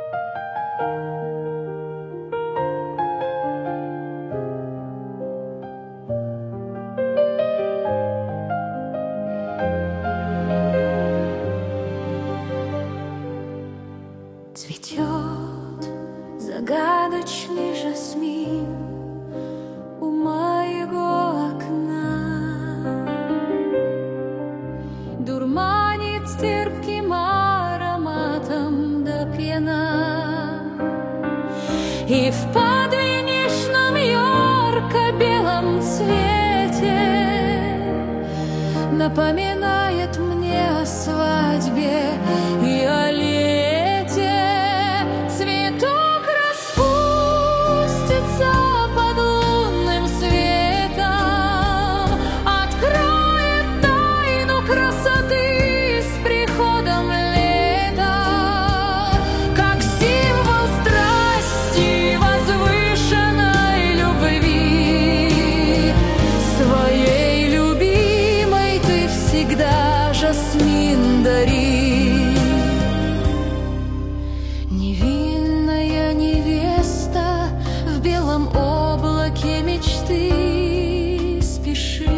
Цветет загадочный жасмин у моего окна, дурманит терпким ароматом до пьяна, и в подвенечном ярко-белом цвете напоминает мне о свадьбе и о лете. Цветок распустится под лунным светом, откроет тайну красоты с приходом лета, как символ страсти, возвышенной любви. Своей любимой ты всегда жасмин дари. Невинная невеста в белом облаке мечты спешит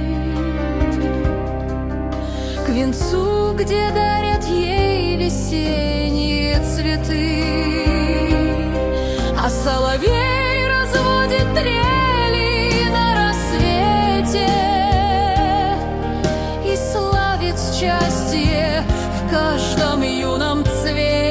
к венцу, где дарят ей весенние цветы, а соловей разводит трели на рассвете и славит счастье в каждом юном цвете.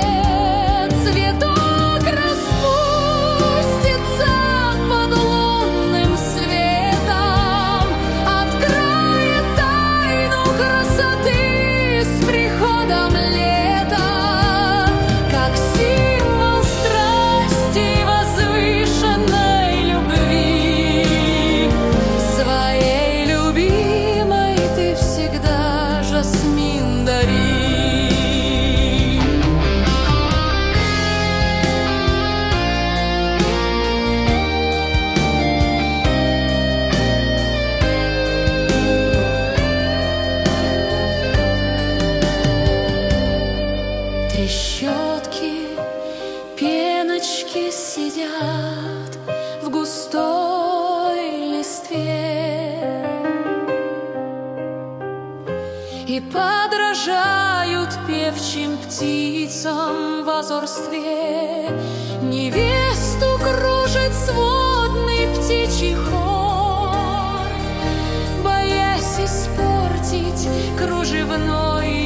Цветок распустится под лунным светом, откроет тайну красоты с приходом лета, как символ страсти, возвышенной любви. Своей любимой ты всегда жасмин дари. Трещотки, пеночки сидят в густой листве и подражают певчим птицам в озорстве. Невесту кружит сводный птичий хор, боясь испортить кружевной